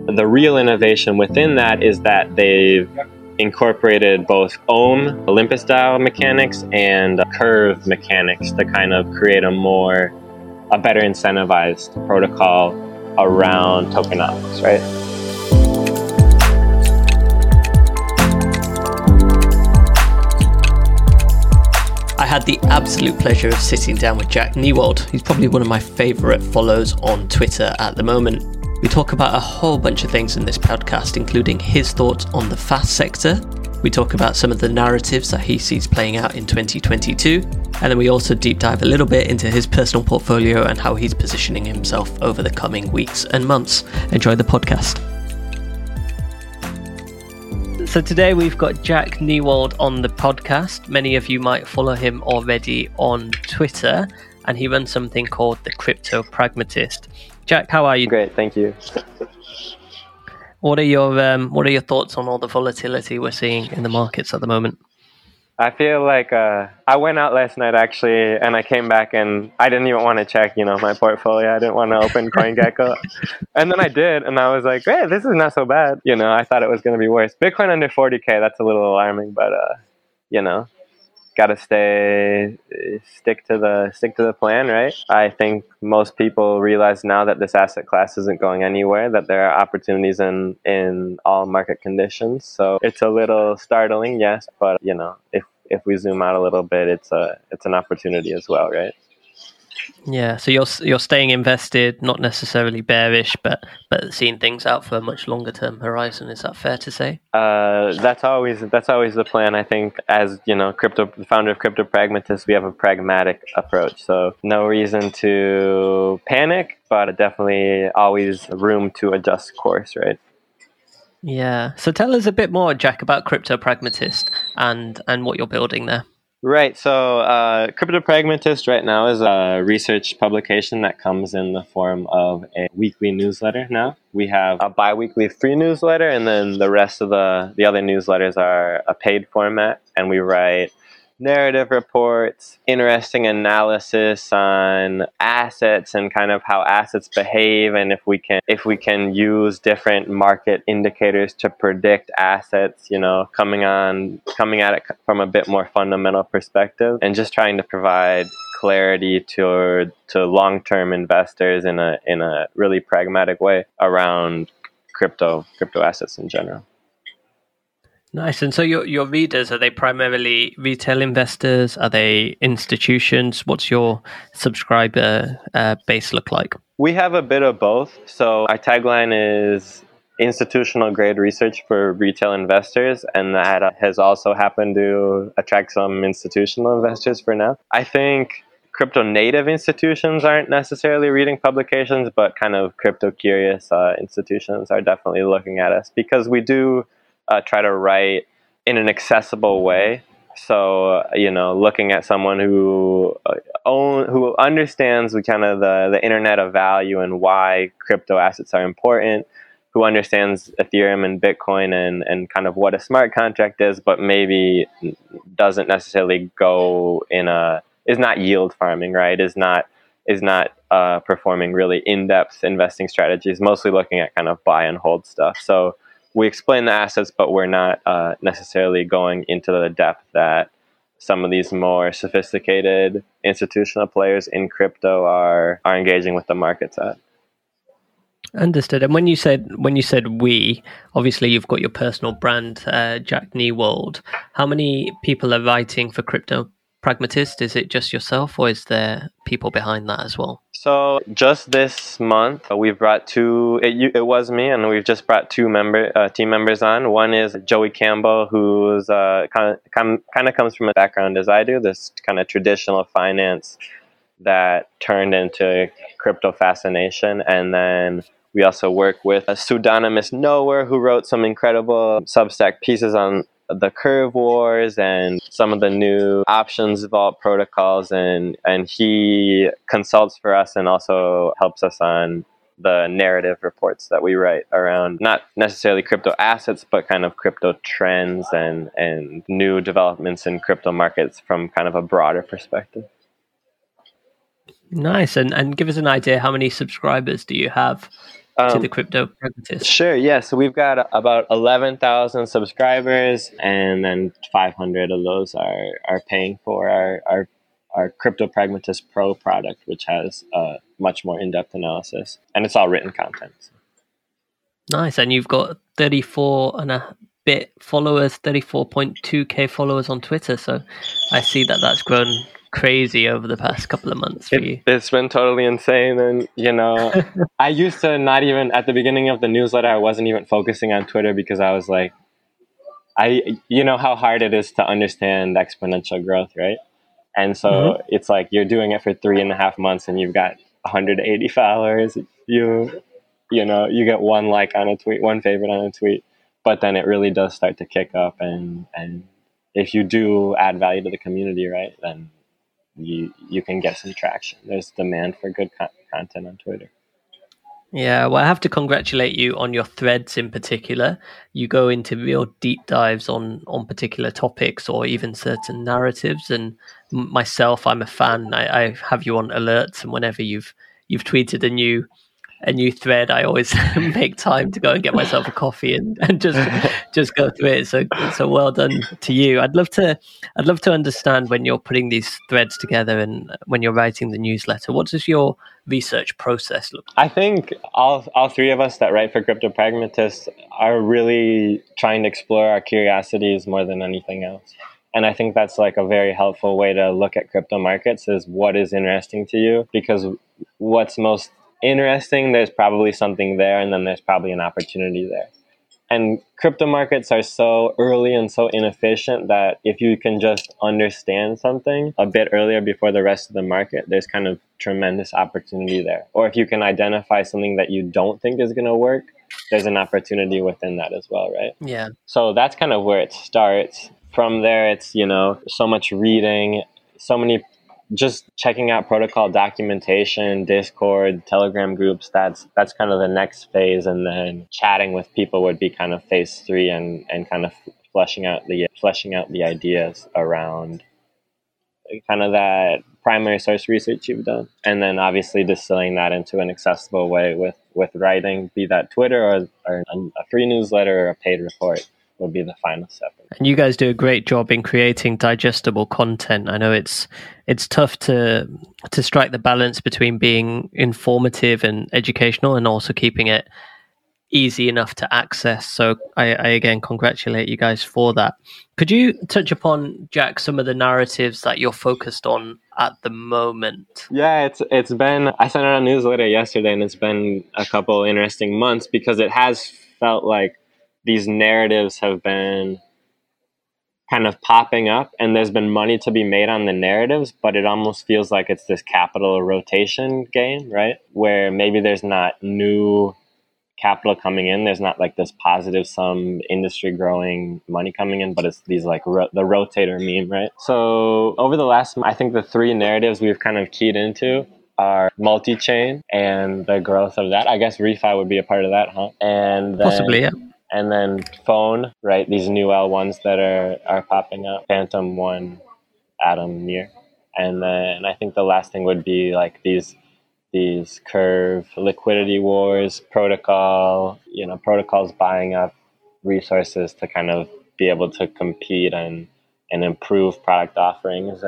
The real innovation within that is that they've incorporated both Ohm, Olympus dial mechanics, and curve mechanics to kind of create a better incentivized protocol around tokenomics, right? I had the absolute pleasure of sitting down with Jack Newald. He's probably one of my favourite follows on Twitter at the moment. We talk about a whole bunch of things in this podcast, including his thoughts on the fast sector. We talk about some of the narratives that he sees playing out in 2022. And then we also deep dive a little bit into his personal portfolio and how he's positioning himself over the coming weeks and months. Enjoy the podcast. So today we've got Jack Newald on the podcast. Many of you might follow him already on Twitter, and he runs something called the Crypto Pragmatist. Jack, how are you? Great, thank you. What are your thoughts on all the volatility we're seeing in the markets at the moment? I feel like I went out last night actually, and I came back and I didn't even want to check, my portfolio. I didn't want to open CoinGecko, and then I did, and I was like, "Hey, this is not so bad." I thought it was going to be worse. Bitcoin under 40K, that's a little alarming, but gotta stick to the plan, right? I think most people realize now that this asset class isn't going anywhere, that there are opportunities in all market conditions. So it's a little startling, yes, but if we zoom out a little bit, it's an opportunity as well, right? Yeah, so you're staying invested, not necessarily bearish, but seeing things out for a much longer term horizon. Is that fair to say? That's always the plan. I think as the founder of Crypto Pragmatist, we have a pragmatic approach. So no reason to panic, but definitely always room to adjust course, right? Yeah. So tell us a bit more, Jack, about Crypto Pragmatist and what you're building there. Right. So Crypto Pragmatist right now is a research publication that comes in the form of a weekly newsletter now. We have a bi-weekly free newsletter, and then the rest of the other newsletters are a paid format, and we write narrative reports, interesting analysis on assets and kind of how assets behave, and if we can use different market indicators to predict assets, coming at it from a bit more fundamental perspective, and just trying to provide clarity to long-term investors in a really pragmatic way around crypto assets in general. Nice. And so your readers, are they primarily retail investors? Are they institutions? What's your subscriber base look like? We have a bit of both. So our tagline is institutional grade research for retail investors, and that has also happened to attract some institutional investors for now. I think crypto native institutions aren't necessarily reading publications, but kind of crypto curious institutions are definitely looking at us because we do try to write in an accessible way. So, looking at someone who understands kind of the internet of value and why crypto assets are important, who understands Ethereum and Bitcoin and kind of what a smart contract is, but maybe doesn't necessarily is not yield farming, right? Is not performing really in-depth investing strategies, mostly looking at kind of buy and hold stuff. So we explain the assets, but we're not necessarily going into the depth that some of these more sophisticated institutional players in crypto are engaging with the markets at. Understood. And when you said we, obviously you've got your personal brand, Jack Newald. How many people are writing for Crypto Pragmatist? Is it just yourself, or is there people behind that as well? So just this month, we've brought two. It was me, and we've just brought two team members on. One is Joey Campbell, who's kind of comes from a background as I do, this kind of traditional finance that turned into crypto fascination, and then we also work with a pseudonymous Knower who wrote some incredible Substack pieces on the curve wars and some of the new options vault protocols, and he consults for us and also helps us on the narrative reports that we write around not necessarily crypto assets, but kind of crypto trends and new developments in crypto markets from kind of a broader perspective. Nice. And give us an idea, how many subscribers do you have? to the Crypto Pragmatist? Sure, yeah. So we've got about 11,000 subscribers, and then 500 of those are paying for our Crypto Pragmatist Pro product, which has much more in-depth analysis, and it's all written content. Nice. And you've got 34 and a bit followers, 34.2k followers on Twitter. So I see that that's grown crazy over the past couple of months for you. It's been totally insane. And, I used to not even, at the beginning of the newsletter, I wasn't even focusing on Twitter because I was like, you know how hard it is to understand exponential growth, right? And so it's like you're doing it for 3.5 months and you've got 180 followers. You get one like on a tweet, one favorite on a tweet, but then it really does start to kick up. And if you do add value to the community, right, then you can get some traction. There's demand for good content on Twitter. Yeah, well, I have to congratulate you on your threads in particular. You go into real deep dives on particular topics or even certain narratives. And myself, I'm a fan. I have you on alerts, and whenever you've tweeted a new thread, I always make time to go and get myself a coffee and just go through it. So well done to you. I'd love to understand when you're putting these threads together and when you're writing the newsletter, what does your research process look like? I think all three of us that write for Crypto Pragmatists are really trying to explore our curiosities more than anything else. And I think that's like a very helpful way to look at crypto markets is what is interesting to you, because what's most interesting, there's probably something there, and then there's probably an opportunity there. And crypto markets are so early and so inefficient that if you can just understand something a bit earlier before the rest of the market, there's kind of tremendous opportunity there. Or if you can identify something that you don't think is going to work, there's an opportunity within that as well, right? Yeah. So that's kind of where it starts. From there, it's, so much reading, so many just checking out protocol documentation, Discord, Telegram groups. That's kind of the next phase, and then chatting with people would be kind of phase 3, and kind of fleshing out the ideas around kind of that primary source research you've done, and then obviously distilling that into an accessible way with writing, be that Twitter or a free newsletter or a paid report would be the final step. And you guys do a great job in creating digestible content. I know it's tough to strike the balance between being informative and educational and also keeping it easy enough to access. So I again congratulate you guys for that. Could you touch upon, Jack, some of the narratives that you're focused on at the moment? Yeah, it's been, I sent out a newsletter yesterday, and it's been a couple interesting months because it has felt like these narratives have been kind of popping up, and there's been money to be made on the narratives, but it almost feels like it's this capital rotation game, right? Where maybe there's not new capital coming in. There's not like this positive sum industry growing money coming in, but it's these like the rotator meme, right? So over the last, I think the 3 narratives we've kind of keyed into are multi-chain and the growth of that. I guess refi would be a part of that, huh? And then, possibly, yeah. And then phone, right? These new L1s that are popping up, Phantom 1, Atom, Near. And then I think the last thing would be like these curve liquidity wars, protocols buying up resources to kind of be able to compete and improve product offerings,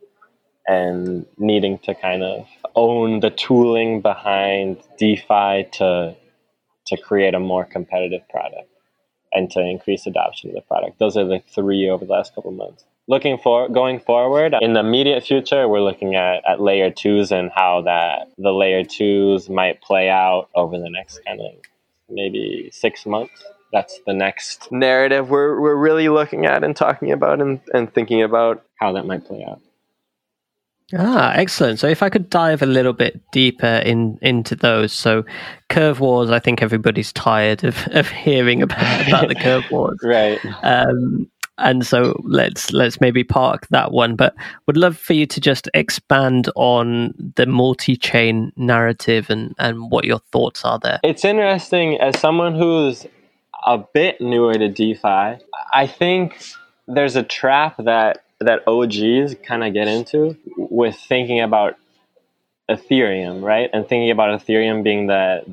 and needing to kind of own the tooling behind DeFi to create a more competitive product and to increase adoption of the product. Those are the 3 over the last couple of months. Going forward, in the immediate future, we're looking at layer 2s and how the layer 2s might play out over the next kind of maybe 6 months. That's the next narrative we're really looking at and talking about and thinking about how that might play out. Excellent. So if I could dive a little bit deeper into those. So curve wars, I think everybody's tired of hearing about the curve wars. Right. And so let's maybe park that one, but would love for you to just expand on the multi-chain narrative and what your thoughts are there. It's interesting, as someone who's a bit newer to DeFi, I think there's a trap that OGs kind of get into with thinking about Ethereum, right? And thinking about Ethereum being the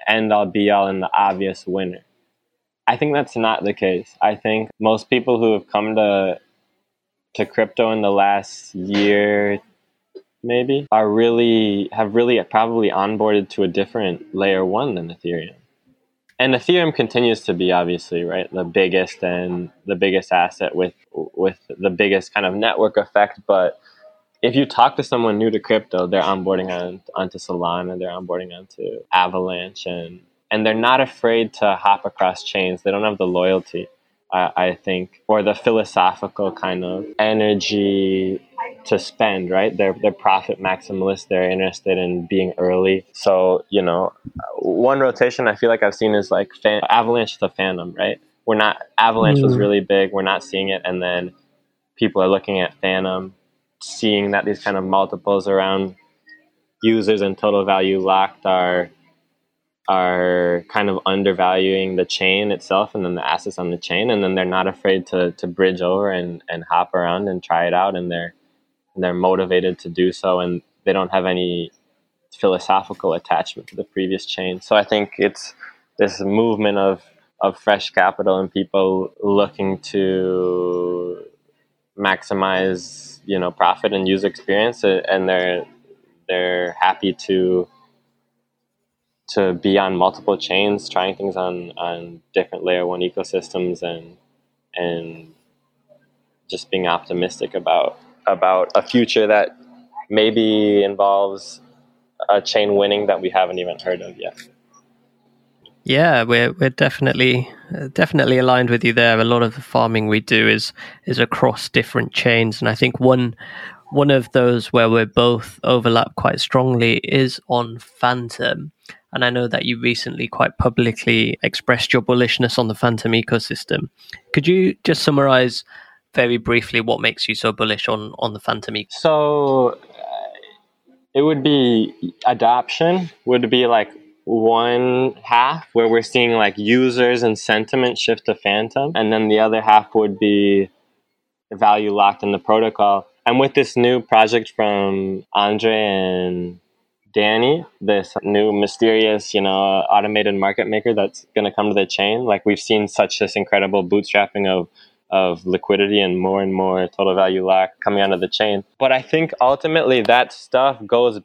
end all be all and the obvious winner. I think that's not the case. I think most people who have come to crypto in the last year, maybe, have really probably onboarded to a different layer one than Ethereum. And Ethereum continues to be, obviously, right, the biggest asset with the biggest kind of network effect. But if you talk to someone new to crypto, they're onboarding onto Solana, they're onboarding onto Avalanche, and they're not afraid to hop across chains. They don't have the loyalty, I think, or the philosophical kind of energy to spend, right? They're profit maximalists. They're interested in being early. So, one rotation I feel like I've seen is like Avalanche to Phantom, right? Avalanche was really big. We're not seeing it. And then people are looking at Phantom, seeing that these kind of multiples around users and total value locked are kind of undervaluing the chain itself and then the assets on the chain, and then they're not afraid to bridge over and hop around and try it out, and they're motivated to do so, and they don't have any philosophical attachment to the previous chain. So I think it's this movement of fresh capital and people looking to maximize profit and user experience, and they're happy to be on multiple chains, trying things on different layer one ecosystems, and just being optimistic about a future that maybe involves a chain winning that we haven't even heard of yet. Yeah, we're definitely aligned with you there. A lot of the farming we do is across different chains, and I think one of those where we're both overlap quite strongly is on Phantom. And I know that you recently quite publicly expressed your bullishness on the Phantom ecosystem. Could you just summarize very briefly what makes you so bullish on the Phantom ecosystem? So it would be adoption would be like one half where we're seeing like users and sentiment shift to Phantom, and then the other half would be value locked in the protocol. And with this new project from Andre and Danny, this new mysterious, automated market maker that's going to come to the chain, like we've seen such this incredible bootstrapping of liquidity and more total value lock coming onto the chain. But I think ultimately that stuff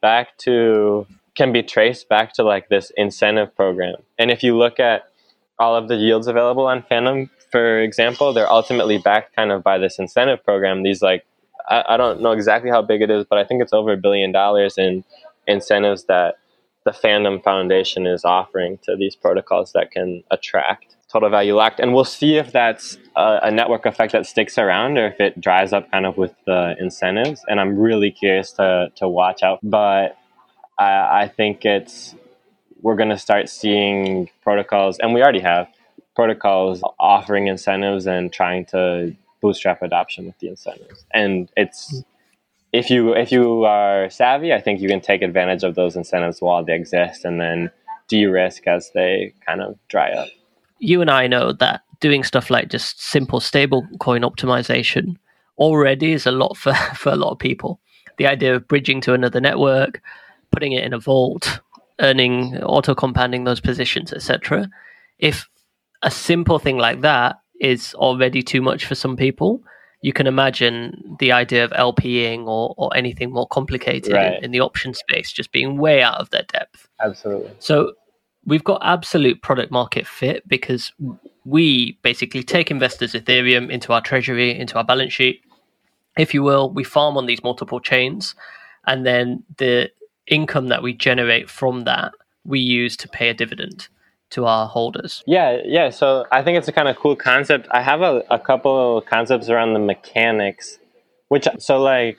can be traced back to like this incentive program. And if you look at all of the yields available on Phantom, for example, they're ultimately backed kind of by this incentive program. These like, I don't know exactly how big it is, but I think it's over $1 billion in incentives that the Phantom Foundation is offering to these protocols that can attract total value locked. And we'll see if that's a network effect that sticks around or if it dries up kind of with the incentives. And I'm really curious to watch out. But I think we're going to start seeing protocols, and we already have protocols offering incentives and trying to bootstrap adoption with the incentives. And it's if you are savvy, I think you can take advantage of those incentives while they exist and then de-risk as they kind of dry up. You and I know that doing stuff like just simple stable coin optimization already is a lot for a lot of people. The idea of bridging to another network, putting it in a vault, earning, auto-compounding those positions, etc. If a simple thing like that is already too much for some people, you can imagine the idea of LPing or anything more complicated in the option space just being way out of their depth. Absolutely. So we've got absolute product market fit because we basically take investors' Ethereum into our treasury, into our balance sheet, if you will. We farm on these multiple chains, and then the income that we generate from that, we use to pay a dividend to our holders. Yeah. So I think it's a kind of cool concept. I have a couple concepts around the mechanics, it's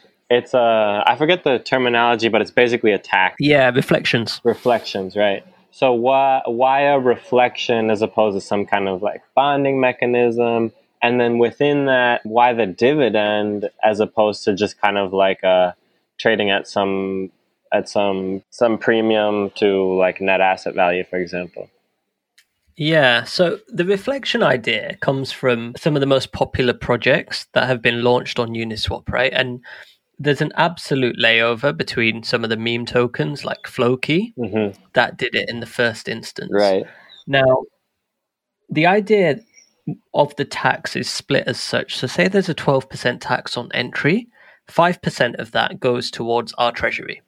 I forget the terminology, but it's basically a tax. Yeah, reflections, right? So why a reflection as opposed to some kind of like bonding mechanism? And then within that, why the dividend as opposed to just kind of like trading at some premium to like net asset value, for example? Yeah, so the reflection idea comes from some of the most popular projects that have been launched on Uniswap, right? And there's an absolute layover between some of the meme tokens like Floki that did it in the first instance. Right. Now, the idea of the tax is split as such. So say there's a 12% tax on entry, 5% of that goes towards our treasury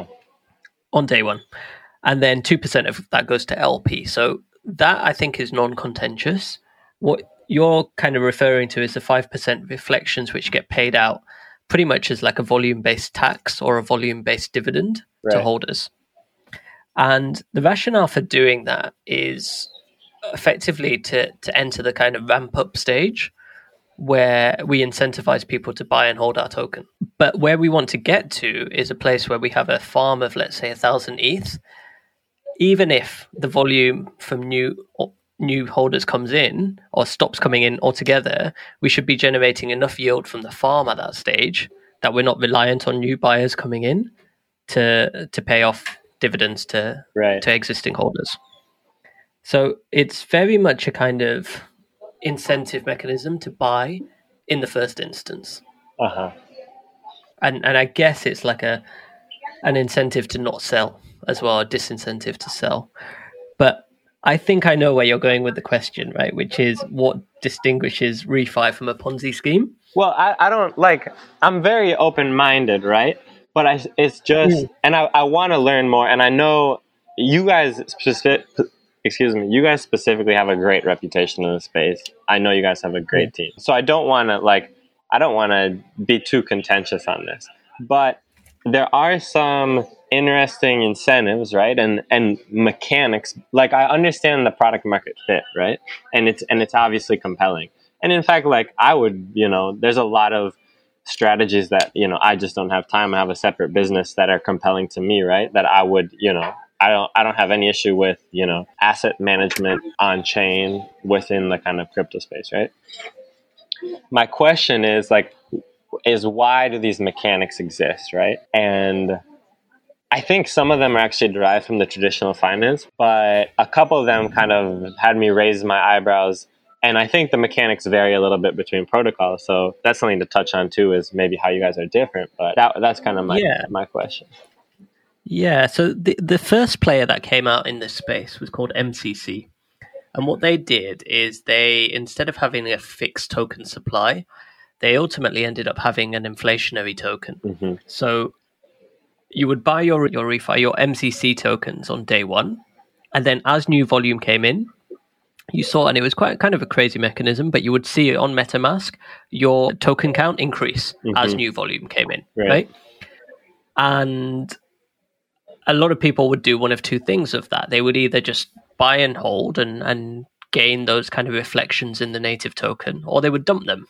on day one. And then 2% of that goes to LP. So that I think is non-contentious. What you're kind of referring to is the 5% reflections which get paid out pretty much as like a volume-based tax or a volume-based dividend to holders. And the rationale for doing that is effectively to enter the kind of ramp-up stage where we incentivize people to buy and hold our token. But where we want to get to is a place where we have a farm of, let's say, 1,000 ETH. Even if the volume from new holders comes in or stops coming in altogether, we should be generating enough yield from the farm at that stage that we're not reliant on new buyers coming in to pay off dividends to existing holders. So it's very much a kind of incentive mechanism to buy in the first instance. And I guess it's like an incentive to not sell as well, a disincentive to sell. But I think I know where you're going with the question, right? Which is what distinguishes ReFi from a Ponzi scheme? Well, I don't I'm very open-minded, right? But it's just, and I want to learn more. And I know you guys you guys specifically have a great reputation in the space. I know you guys have a great team. So I don't want to be too contentious on this. But there are some interesting incentives, right? And mechanics. Like, I understand the product market fit, right? And it's obviously compelling. And in fact, like, I would, there's a lot of strategies that, I just don't have time. I have a separate business that are compelling to me, right? That I would, I don't have any issue with, asset management on chain within the kind of crypto space, right? My question is why do these mechanics exist, right? And I think some of them are actually derived from the traditional finance, but a couple of them kind of had me raise my eyebrows. And I think the mechanics vary a little bit between protocols. So that's something to touch on too, is maybe how you guys are different. But that's kind of my question. Yeah, so the first player that came out in this space was called MCC. And what they did is instead of having a fixed token supply, they ultimately ended up having an inflationary token. So you would buy your ReFi, your MCC tokens on day one. And then as new volume came in, you saw, and it was quite kind of a crazy mechanism, but you would see on MetaMask, your token count increase as new volume came in, right? And a lot of people would do one of two things of that. They would either just buy and hold and gain those kind of reflections in the native token, or they would dump them.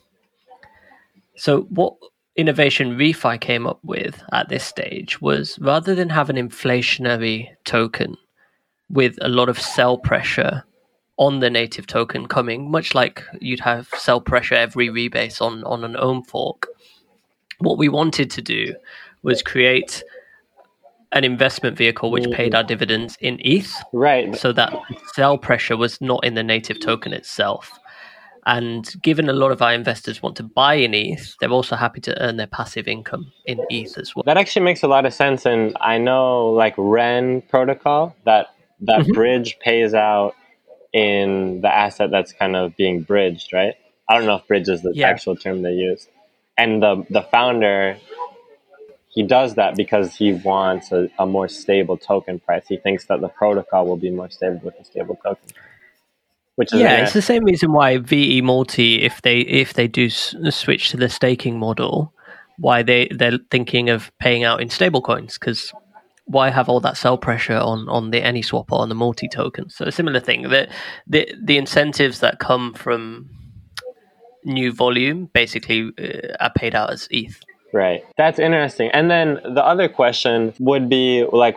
So what innovation ReFi came up with at this stage was, rather than have an inflationary token with a lot of sell pressure on the native token coming, much like you'd have sell pressure every rebase on an ohm fork, what we wanted to do was create an investment vehicle which paid our dividends in ETH, right? So that sell pressure was not in the native token itself. And given a lot of our investors want to buy in ETH, they're also happy to earn their passive income in ETH as well. That actually makes a lot of sense. And I know, like, Ren protocol, that bridge pays out in the asset that's kind of being bridged, right? I don't know if bridge is the actual term they use. And the founder, he does that because he wants a more stable token price. He thinks that the protocol will be more stable with a stable token. Which is it's the same reason why VE Multi, if they do switch to the staking model, why they're thinking of paying out in stable coins, because why have all that sell pressure on the AnySwap or on the multi token? So a similar thing, that the incentives that come from new volume basically are paid out as ETH. Right. That's interesting. And then the other question would be, like,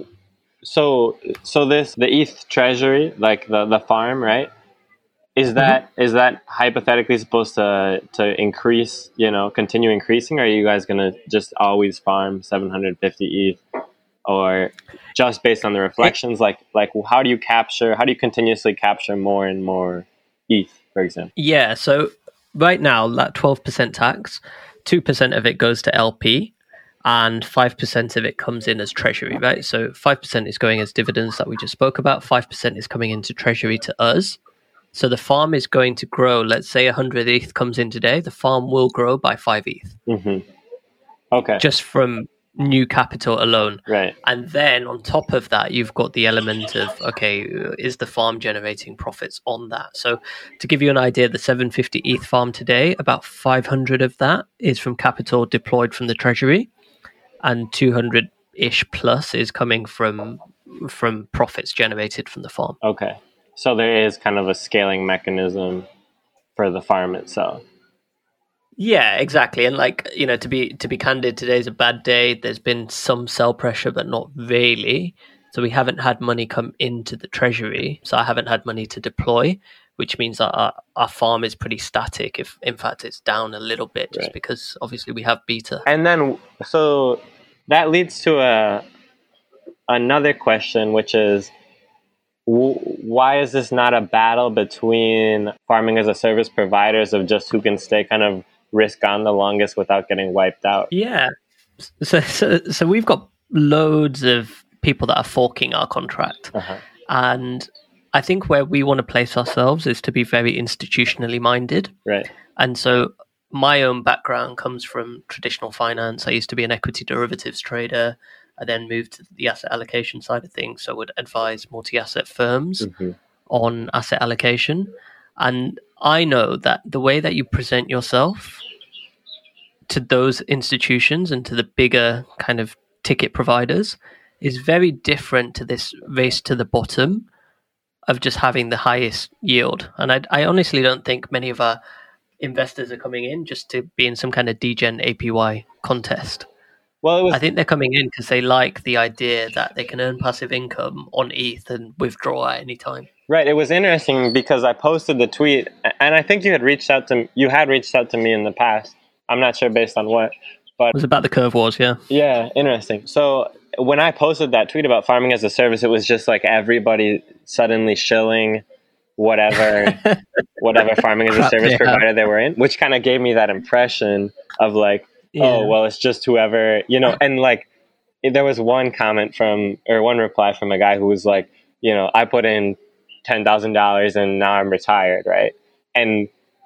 so the ETH treasury, like the farm, right? Is that hypothetically supposed to increase, continue increasing? Or are you guys going to just always farm 750 ETH? Or just based on the reflections, like how do you continuously capture more and more ETH, for example? Yeah, so right now, that 12% tax, 2% of it goes to LP, and 5% of it comes in as treasury, right? So 5% is going as dividends that we just spoke about. 5% is coming into treasury to us. So the farm is going to grow. Let's say 100 ETH comes in today. The farm will grow by 5 ETH. Mm-hmm. Okay. Just from new capital alone. Right. And then on top of that, you've got the element of, okay, is the farm generating profits on that? So to give you an idea, the 750 ETH farm today, about 500 of that is from capital deployed from the treasury, and 200-ish plus is coming from profits generated from the farm. Okay. So there is kind of a scaling mechanism for the farm itself. Yeah, exactly. And like, you know, to be candid, today's a bad day. There's been some sell pressure, but not really. So we haven't had money come into the treasury. So I haven't had money to deploy, which means that our farm is pretty static. If in fact it's down a little bit, just because obviously we have beta. And then, so that leads to another question, which is, why is this not a battle between farming as a service providers of just who can stay kind of risk on the longest without getting wiped out? Yeah. So we've got loads of people that are forking our contract. Uh-huh. And I think where we want to place ourselves is to be very institutionally minded. Right. And so my own background comes from traditional finance. I used to be an equity derivatives trader. I then moved to the asset allocation side of things. So I would advise multi-asset firms on asset allocation. And I know that the way that you present yourself to those institutions and to the bigger kind of ticket providers is very different to this race to the bottom of just having the highest yield. And I honestly don't think many of our investors are coming in just to be in some kind of degen APY contest. Well, I think they're coming in because they like the idea that they can earn passive income on ETH and withdraw at any time. Right. It was interesting because I posted the tweet, and I think you had reached out to me in the past. I'm not sure based on what, but it was about the curve wars. Yeah. Yeah. Interesting. So when I posted that tweet about farming as a service, it was just like everybody suddenly shilling whatever farming as a service provider they were in, which kind of gave me that impression of like, oh, well, it's just whoever, you know, and like there was one reply from a guy who was like, you know, I put in $10,000 and now I'm retired. Right. And,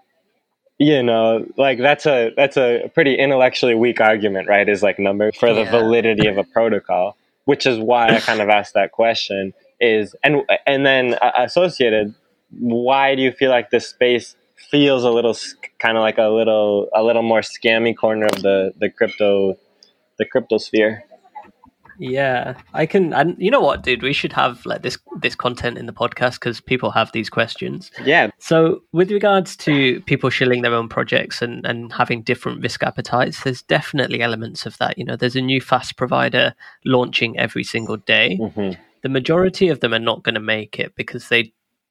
you know, like that's a pretty intellectually weak argument, right? Is like number for the validity of a protocol, which is why I kind of asked that question is, and then associated, why do you feel like this space feels a little kind of like a little more scammy corner of the crypto sphere? Yeah, I can. And you know what, dude? We should have like this content in the podcast because people have these questions. Yeah. So with regards to people shilling their own projects and having different risk appetites, there's definitely elements of that. You know, there's a new fast provider launching every single day. Mm-hmm. The majority of them are not going to make it because they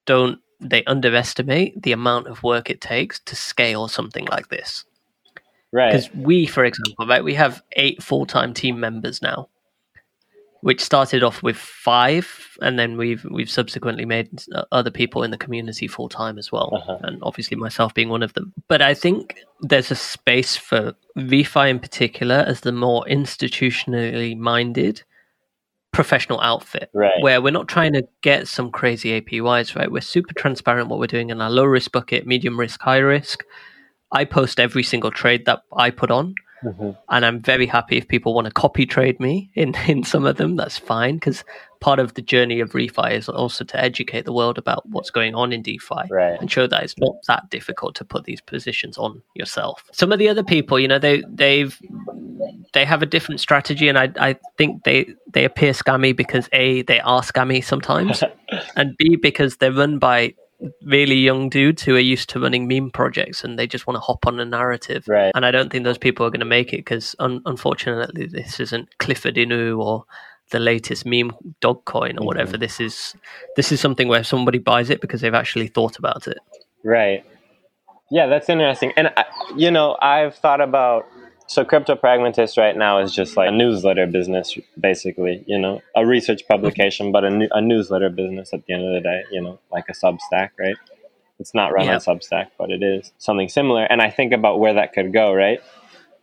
underestimate the amount of work it takes to scale something like this. Right. Because we, for example, right, we have 8 full-time team members now, which started off with 5, and then we've subsequently made other people in the community full-time as well, and obviously myself being one of them. But I think there's a space for ReFi in particular as the more institutionally minded professional outfit, right, where we're not trying to get some crazy APYs, right? We're super transparent what we're doing in our low risk bucket, medium risk, high risk. I post every single trade that I put on. And I'm very happy if people want to copy trade me in some of them, that's fine, because part of the journey of ReFi is also to educate the world about what's going on in DeFi, right, and show that it's not that difficult to put these positions on yourself. Some of the other people, you know, they have a different strategy, and I think they appear scammy because A, they are scammy sometimes, and B, because they're run by really young dudes who are used to running meme projects and they just want to hop on a narrative. Right. And I don't think those people are going to make it because unfortunately this isn't Clifford Inu or the latest meme dog coin or whatever. This is something where somebody buys it because they've actually thought about it. Right. Yeah, that's interesting. And you know, I've thought about, so Crypto Pragmatist right now is just like a newsletter business, basically, you know, a research publication, but a newsletter business at the end of the day, you know, like a Substack, right? It's not run on Substack, but it is something similar. And I think about where that could go, right?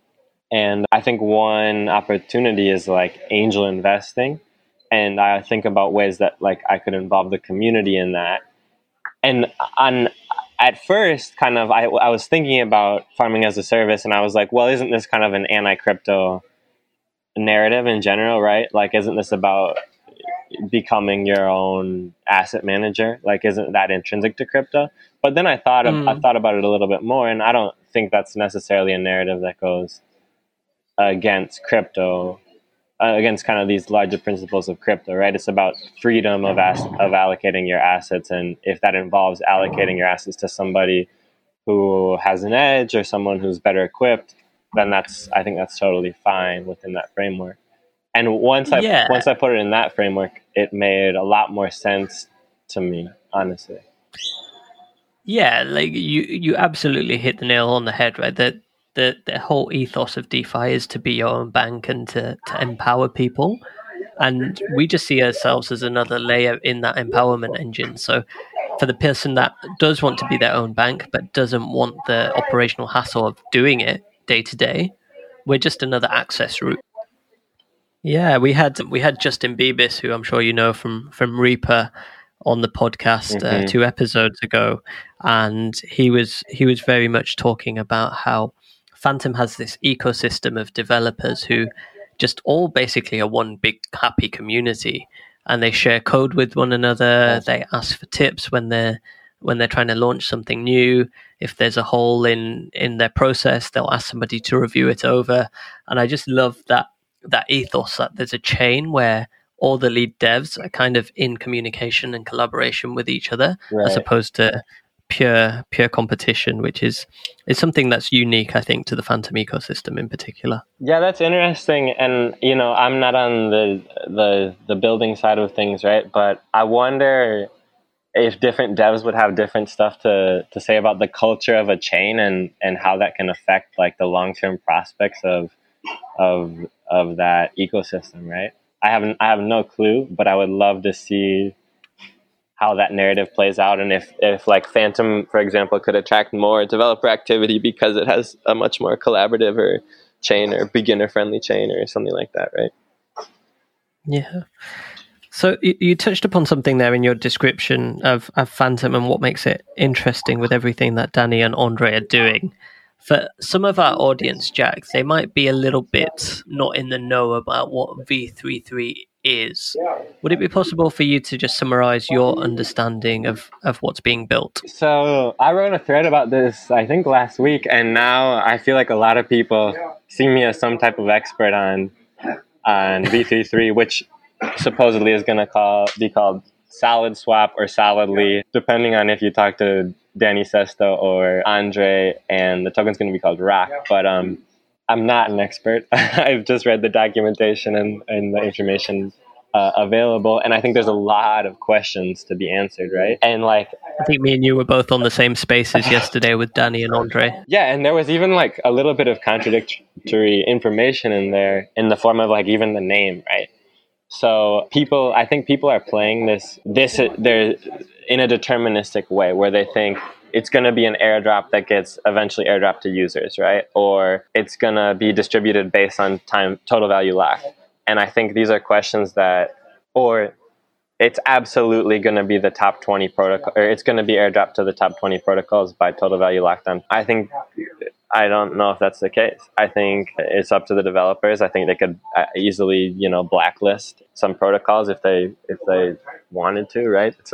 And I think one opportunity is like angel investing. And I think about ways that like I could involve the community in that. And on at first, kind of, I was thinking about farming as a service, and I was like, well, isn't this kind of an anti-crypto narrative in general, right? Like, isn't this about becoming your own asset manager? Like, isn't that intrinsic to crypto? But then I thought about it a little bit more, and I don't think that's necessarily a narrative that goes against crypto, against kind of these larger principles of crypto, right? It's about freedom of allocating your assets, and if that involves allocating your assets to somebody who has an edge or someone who's better equipped, then I think that's totally fine within that framework. And once I put it in that framework, it made a lot more sense to me, honestly. Yeah, like you absolutely hit the nail on the head, right? That the whole ethos of DeFi is to be your own bank and to empower people. And we just see ourselves as another layer in that empowerment engine. So for the person that does want to be their own bank, but doesn't want the operational hassle of doing it day to day, we're just another access route. Yeah, we had Justin Bibis, who I'm sure you know from Reaper, on the podcast 2 episodes ago, and he was very much talking about how Phantom has this ecosystem of developers who just all basically are one big happy community, and they share code with one another. They ask for tips when they're trying to launch something new. If there's a hole in their process, they'll ask somebody to review it over. And I just love that ethos, that there's a chain where all the lead devs are kind of in communication and collaboration with each other, right, as opposed to pure competition, which is something that's unique, I think, to the Phantom ecosystem in particular. Yeah, that's interesting. And I'm not on the building side of things, right? But I wonder if different devs would have different stuff to say about the culture of a chain and how that can affect like the long-term prospects of that ecosystem, right? I have no clue, but I would love to see how that narrative plays out, and if like Phantom, for example, could attract more developer activity because it has a much more collaborative or chain or beginner friendly chain or something like that, right? Yeah. So you touched upon something there in your description of Phantom and what makes it interesting with everything that Danny and Andre are doing. For some of our audience, Jack, they might be a little bit not in the know about what V33 is. Would it be possible for you to just summarize your understanding of what's being built? So I wrote a thread about this, I think, last week, and now I feel like a lot of people see me as some type of expert on V33, which supposedly is going to be called Solid Swap or Solidly, depending on if you talk to Danny Sesto or Andre, and the token's going to be called Rock. But I'm not an expert. I've just read the documentation and the information available, and I think there's a lot of questions to be answered, right? And like, I think me and you were both on the same spaces yesterday with Danny and Andre. Yeah, and there was even like a little bit of contradictory information in there in the form of like even the name, right? So I think people are playing this they're in a deterministic way where they think it's going to be an airdrop that gets eventually airdropped to users, right? Or it's going to be distributed based on total value locked. And I think these are questions or it's absolutely going to be the top 20 protocol, or it's going to be airdropped to the top 20 protocols by total value lockdown. I don't know if that's the case. I think it's up to the developers. I think they could easily, blacklist some protocols if they wanted to, right? It's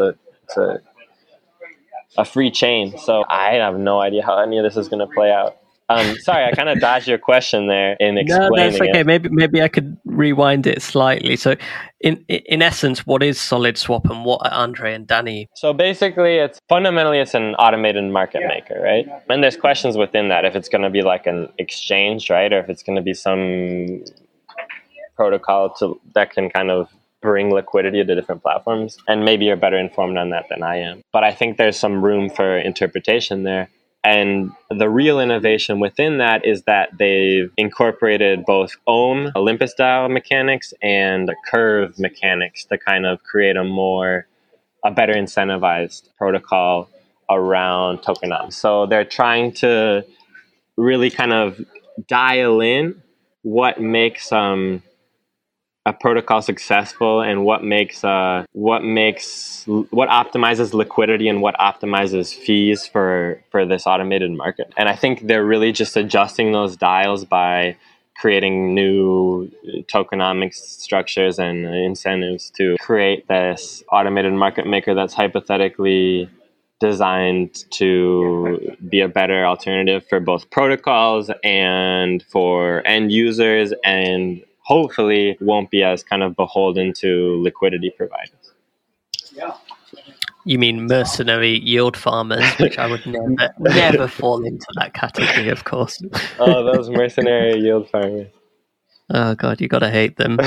a free chain. So I have no idea how any of this is going to play out. Sorry, I kind of dodged your question there in explaining it. No, that's okay. Maybe I could rewind it slightly. So, in essence, what is Solid Swap and what are Andre and Danny? So basically, it's an automated market maker, right? And there's questions within that if it's going to be like an exchange, right, or if it's going to be some protocol that can kind of bring liquidity to different platforms. And maybe you're better informed on that than I am. But I think there's some room for interpretation there. And the real innovation within that is that they've incorporated both Ohm, Olympus DAO mechanics, and Curve mechanics to kind of create a better incentivized protocol around tokenomics. So they're trying to really kind of dial in what makes a protocol successful, and what optimizes liquidity and what optimizes fees for this automated market. And I think they're really just adjusting those dials by creating new tokenomics structures and incentives to create this automated market maker that's hypothetically designed to be a better alternative for both protocols and for end users, and hopefully won't be as kind of beholden to liquidity providers. Yeah. You mean mercenary yield farmers, which I would never fall into that category, of course. Oh, those mercenary yield farmers. Oh God, you gotta hate them.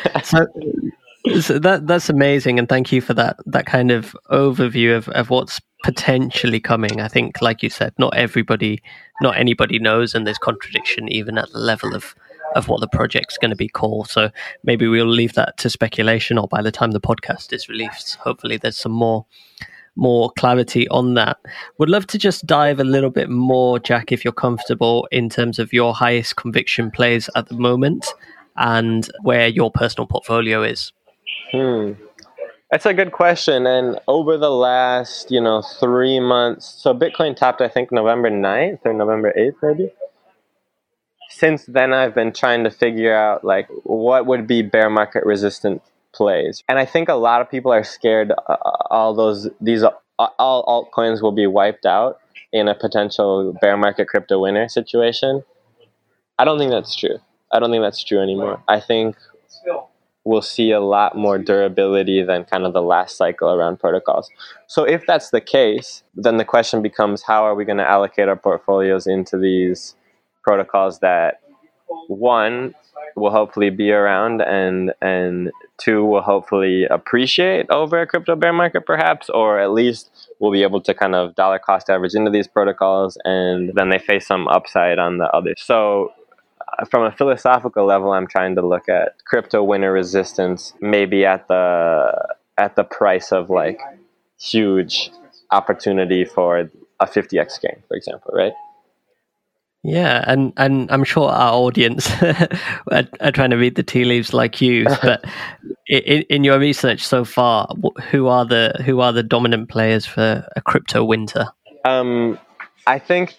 So that's amazing, and thank you for that kind of overview of what's potentially coming. I think, like you said, not anybody knows, and there's contradiction even at the level of what the project's going to be called. So maybe we'll leave that to speculation, or by the time the podcast is released, hopefully there's some more clarity on that. Would love to just dive a little bit more, Jack, if you're comfortable, in terms of your highest conviction plays at the moment and where your personal portfolio is. That's a good question. And over the last, 3 months, so Bitcoin topped, I think, November 9th or November 8th, maybe. Since then, I've been trying to figure out, what would be bear market resistant plays. And I think a lot of people are scared all altcoins will be wiped out in a potential bear market crypto winter situation. I don't think that's true. I don't think that's true anymore. I think we'll see a lot more durability than kind of the last cycle around protocols. So if that's the case, then the question becomes, how are we going to allocate our portfolios into these protocols that, one, will hopefully be around, and two, will hopefully appreciate over a crypto bear market perhaps, or at least we'll be able to kind of dollar cost average into these protocols, and then they face some upside on the others. So from a philosophical level, I'm trying to look at crypto winter resistance maybe at the price of huge opportunity for a 50x gain, for example, right? Yeah, and I'm sure our audience are trying to read the tea leaves like you. But in your research so far, who are the dominant players for a crypto winter? I think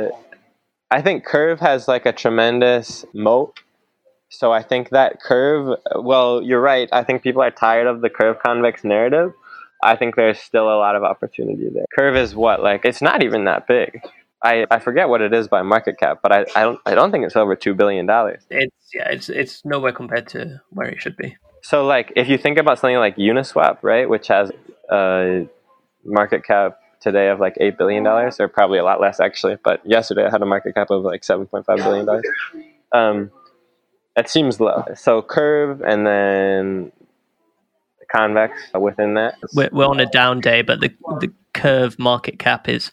Curve has a tremendous moat. So I think that Curve, well, you're right. I think people are tired of the Curve convex narrative. I think there's still a lot of opportunity there. Curve is what? It's not even that big. I forget what it is by market cap, but I don't think it's over $2 billion. It's nowhere compared to where it should be. So if you think about something like Uniswap, right, which has a market cap today of $8 billion, or probably a lot less actually, but yesterday it had a market cap of $7.5 billion. That seems low. So Curve and then Convex within that. We're on a down day, but the Curve market cap is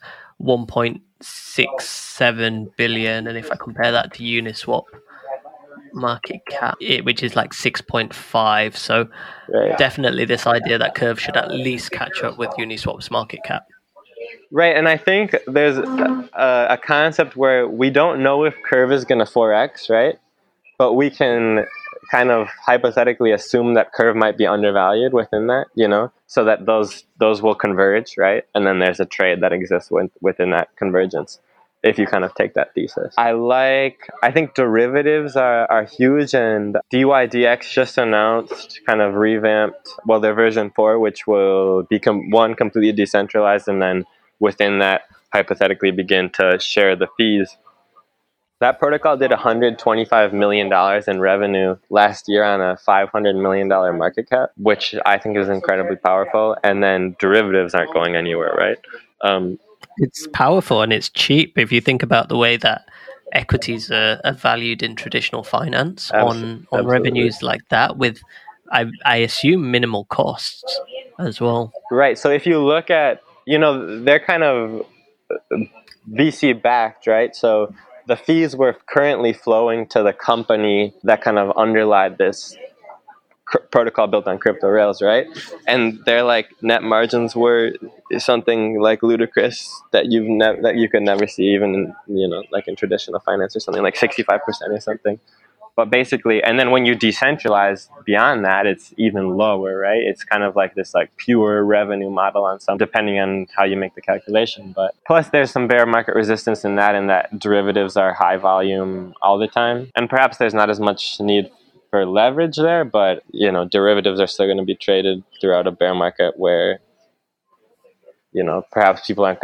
1.67 billion, and if I compare that to Uniswap market cap, which is 6.5, so right. Definitely this idea that Curve should at least catch up with Uniswap's market cap. Right, and I think there's a concept where we don't know if Curve is going to 4x, right? But we can kind of hypothetically assume that Curve might be undervalued within that, so that those will converge, right? And then there's a trade that exists within that convergence, if you kind of take that thesis. I think derivatives are huge, and DYDX just announced kind of revamped, their version 4, which will become completely decentralized, and then within that hypothetically begin to share the fees. That protocol did $125 million in revenue last year on a $500 million market cap, which I think is incredibly powerful. And then derivatives aren't going anywhere, right? It's powerful and it's cheap if you think about the way that equities are valued in traditional finance on revenues like that, with, I assume, minimal costs as well. Right. So if you look at, they're kind of VC backed, right? So the fees were currently flowing to the company that kind of underlied this protocol built on crypto rails, right? And their net margins were something ludicrous that you could never see, even in, in traditional finance, or something 65% or something. But basically, and then when you decentralize beyond that, it's even lower, right? It's kind of like this like pure revenue model on some, depending on how you make the calculation. But plus there's some bear market resistance in that derivatives are high volume all the time. And perhaps there's not as much need for leverage there, but derivatives are still going to be traded throughout a bear market where perhaps people are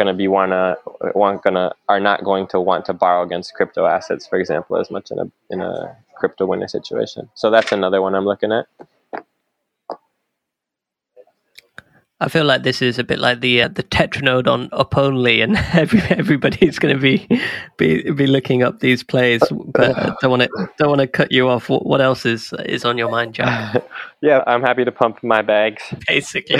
not going to want to borrow against crypto assets, for example, as much in a crypto winter situation. So that's another one I'm looking at. I feel like this is a bit like the Tetranode on Up Only, and everybody's going to be looking up these plays. But I don't want to cut you off. What else is on your mind, Jack? Yeah, I'm happy to pump my bags. Basically.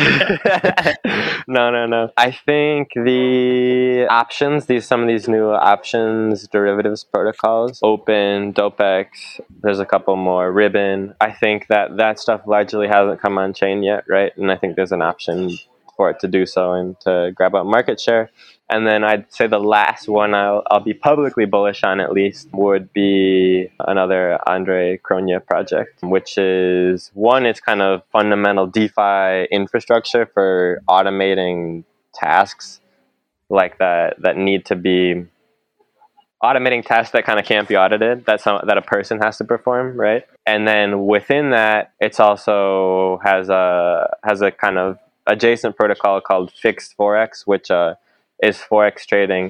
No. I think the options, some of these new options derivatives protocols, Open, Dopex, there's a couple more, Ribbon. I think that stuff largely hasn't come on chain yet, right? And I think there's an option for it to do so and to grab up market share. And then I'd say the last one I'll be publicly bullish on, at least, would be another Andre Cronje project, which is one, it's kind of fundamental DeFi infrastructure for automating tasks like that need to be automating tasks that kind of can't be audited, that a person has to perform, right? And then within that, it's also has a kind of adjacent protocol called Fixed Forex, which is Forex trading.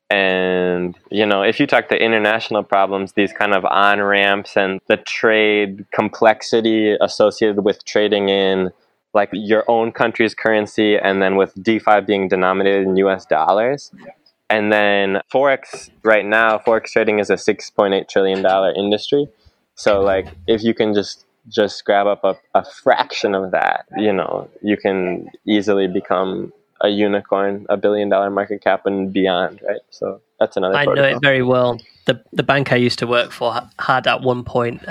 And, if you talk to international problems, these kind of on-ramps and the trade complexity associated with trading in like your own country's currency, and then with DeFi being denominated in US dollars. And then Forex right now, Forex trading is a $6.8 trillion industry. So like if you can just grab up a fraction of that, you can easily become a unicorn, $1 billion market cap and beyond, right? So that's another protocol. I know it very well. The bank I used to work for had at one point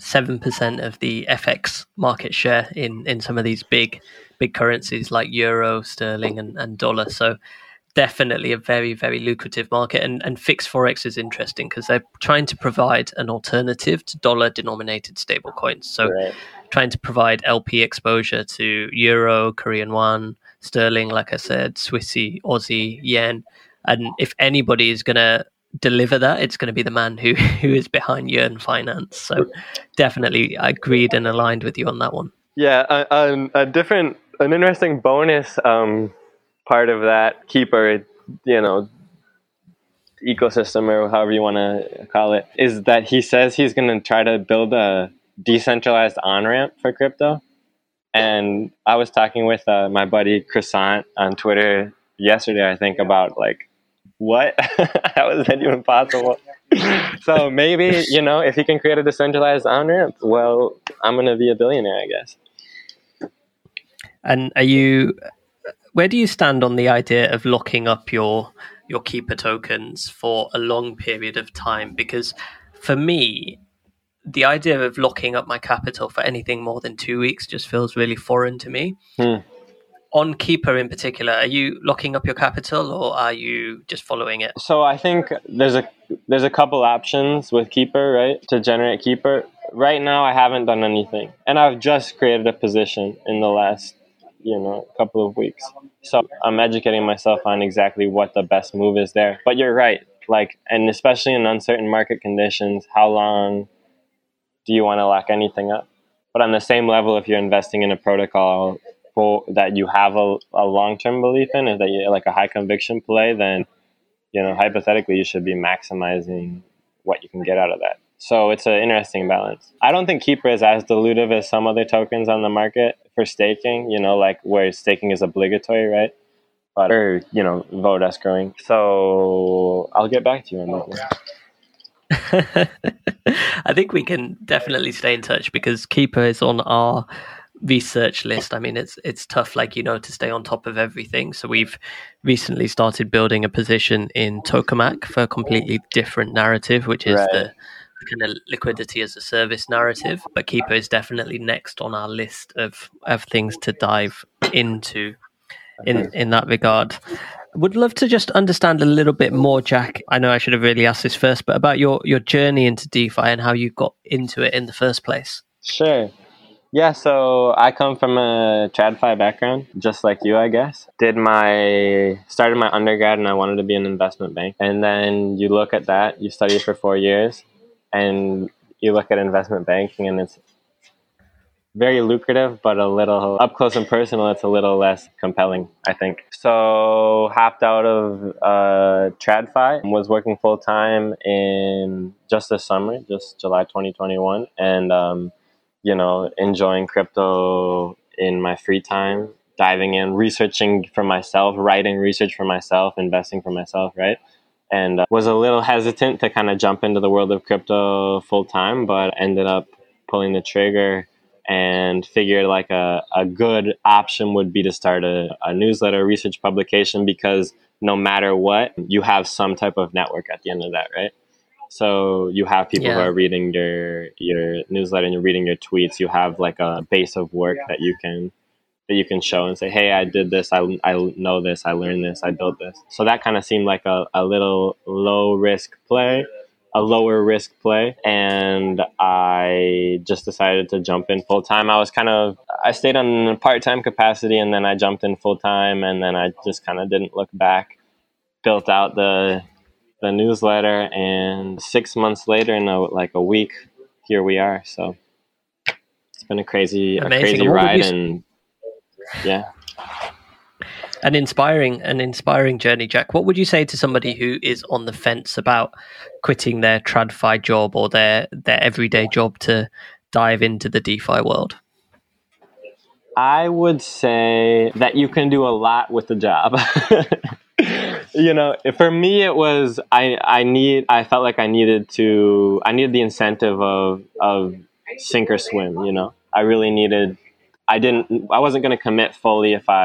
7% of the FX market share in some of these big currencies like euro, sterling, and dollar. So definitely a very, very lucrative market. And Fixed Forex is interesting because they're trying to provide an alternative to dollar-denominated stablecoins. So trying to provide LP exposure to euro, Korean won, sterling, like I said, Swissy, Aussie, yen. And if anybody is going to deliver that, it's going to be the man who is behind Yearn Finance. So definitely I agreed and aligned with you on that one. Yeah, an interesting bonus part of that Keeper, ecosystem, or however you want to call it, is that he says he's going to try to build a decentralized on-ramp for crypto. And I was talking with my buddy Croissant on Twitter yesterday, I think, about like, what? How is that even possible? So maybe, if he can create a decentralized on-ramp, well, I'm going to be a billionaire, I guess. And where do you stand on the idea of locking up your Keeper tokens for a long period of time? Because for me, the idea of locking up my capital for anything more than 2 weeks just feels really foreign to me. On Keeper in particular, are you locking up your capital or are you just following it? So I think there's a couple options with Keeper, right, to generate Keeper. Right now, I haven't done anything, and I've just created a position in the last couple of weeks. So I'm educating myself on exactly what the best move is there. But you're right, and especially in uncertain market conditions, how long do you want to lock anything up? But on the same level, if you're investing in a protocol that you have a long-term belief in, is that you're like a high conviction play, then hypothetically you should be maximizing what you can get out of that. So it's an interesting balance. I don't think Keeper is as dilutive as some other tokens on the market for staking, like where staking is obligatory, right? Or vote escrowing. So I'll get back to you on that one. I think we can definitely stay in touch because Keeper is on our research list. I mean, it's tough, to stay on top of everything. So we've recently started building a position in Tokamak for a completely different narrative, which is the kind of liquidity as a service narrative. But Keeper is definitely next on our list of things to dive into. in that regard. Would love to just understand a little bit more, Jack. I know I should have really asked this first, but about your journey into DeFi and how you got into it in the first place. Sure. Yeah, so I come from a TradFi background, just like you, I guess. Started my undergrad and I wanted to be an investment bank. And then you look at that, you study for 4 years, and you look at investment banking and it's very lucrative, but a little up close and personal, it's a little less compelling, I think. So hopped out of TradFi, was working full time in just this summer, just July 2021. And, enjoying crypto in my free time, diving in, researching for myself, writing research for myself, investing for myself, right? And was a little hesitant to kind of jump into the world of crypto full time, but ended up pulling the trigger and figured like a good option would be to start a newsletter, research publication, because no matter what, you have some type of network at the end of that, right? So you have people who are reading your newsletter and you're reading your tweets. You have like a base of work that you can show and say, hey, I did this, I know this, I learned this, I built this. So that kind of seemed like a little lower risk play. And I just decided to jump in full time. I stayed on a part-time capacity and then I jumped in full time and then I just kind of didn't look back, built out the newsletter, and 6 months later, in a week, here we are. So it's been a crazy ride, and yeah, an inspiring journey, Jack. What would you say to somebody who is on the fence about quitting their TradFi job or their everyday job to dive into the DeFi world? I would say that you can do a lot with the job. For me, it was I felt like I needed the incentive of sink or swim. I really needed. I wasn't going to commit fully if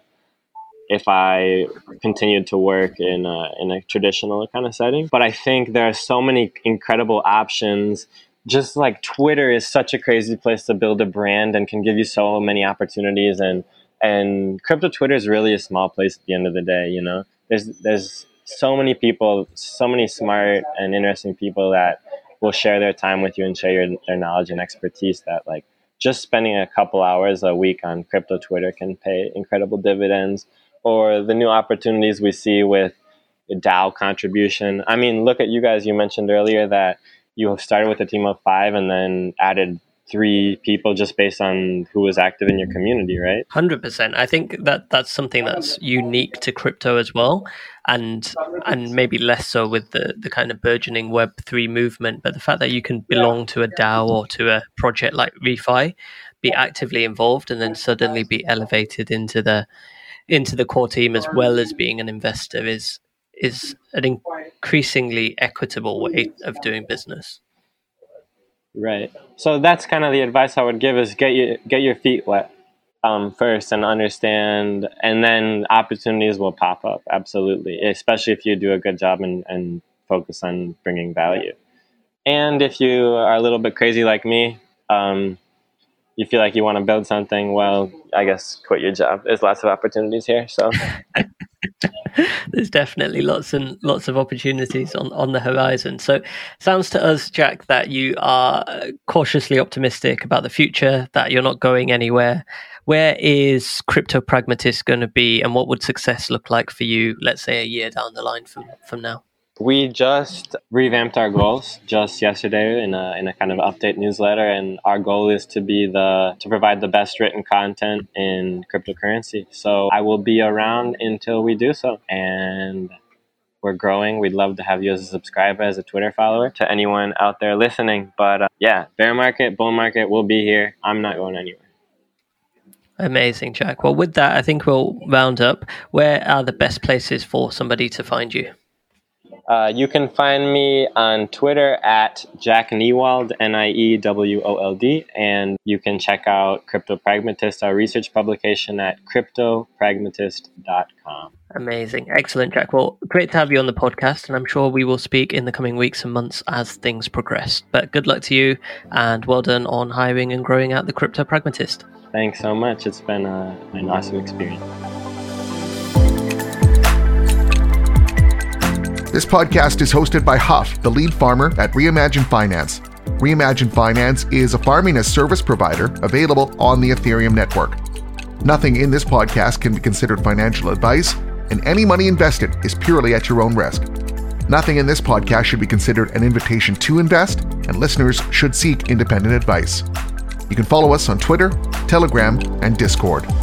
I continued to work in a traditional kind of setting. But I think there are so many incredible options. Just like Twitter is such a crazy place to build a brand and can give you so many opportunities, and crypto Twitter is really a small place at the end of the day. There's so many people, so many smart and interesting people that will share their time with you and share their knowledge and expertise that like just spending a couple hours a week on crypto Twitter can pay incredible dividends. Or the new opportunities we see with DAO contribution. I mean, look at you guys. You mentioned earlier that you started with a team of 5 and then added 3 people just based on who was active in your community, right? 100%. I think that's something that's unique to crypto as well, and maybe less so with the kind of burgeoning Web3 movement. But the fact that you can belong to a DAO or to a project like ReFi, be actively involved, and then suddenly be elevated into the core team as well as being an investor is an increasingly equitable way of doing business. Right. So that's kind of the advice I would give is get your feet wet first and understand, and then opportunities will pop up. Absolutely. Especially if you do a good job and focus on bringing value. And if you are a little bit crazy like me, you feel like you want to build something, well, I guess quit your job. There's lots of opportunities here. So there's definitely lots of opportunities on the horizon. So sounds to us, Jack, that you are cautiously optimistic about the future, that you're not going anywhere. Where is Crypto Pragmatist going to be, and what would success look like for you, let's say a year down the line from now? We just revamped our goals just yesterday in a kind of update newsletter, and our goal is to provide the best written content in cryptocurrency. So I will be around until we do so, and we're growing. We'd love to have you as a subscriber, as a Twitter follower, to anyone out there listening. But bear market, bull market, we'll be here. I'm not going anywhere. Amazing, Jack. Well, with that, I think we'll round up. Where are the best places for somebody to find you? You can find me on Twitter at Jack Niewald, Niewold, and you can check out Crypto Pragmatist, our research publication, at cryptopragmatist.com. Amazing. Excellent, Jack. Well, great to have you on the podcast, and I'm sure we will speak in the coming weeks and months as things progress. But good luck to you, and well done on hiring and growing out the Crypto Pragmatist. Thanks so much. It's been an awesome experience. This podcast is hosted by Huff, the lead farmer at Reimagine Finance. Reimagine Finance is a farming-as-service provider available on the Ethereum network. Nothing in this podcast can be considered financial advice, and any money invested is purely at your own risk. Nothing in this podcast should be considered an invitation to invest, and listeners should seek independent advice. You can follow us on Twitter, Telegram, and Discord.